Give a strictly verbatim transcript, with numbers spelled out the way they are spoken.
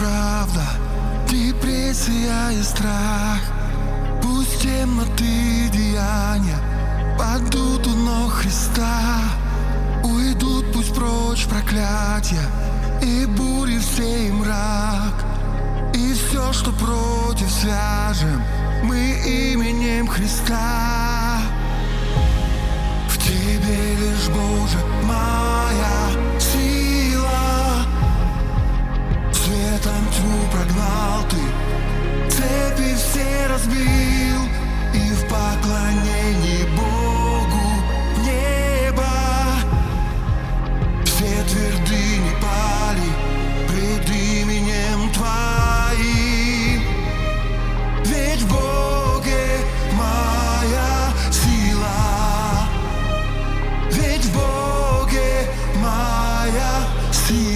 правда, депрессия и страх. Пусть темноты деяния падут у ног Христа. Уйдут пусть прочь проклятия и бури все и мрак. И все, что против, свяжем мы именем Христа. В Тебе лишь, Боже, моя сила. Светом тьму прогнал Ты, цепи все разбил, и в поклонении Богу в небо все твердыни пали пред именем Твоим. Ведь в Боге моя сила, ведь в Боге моя сила.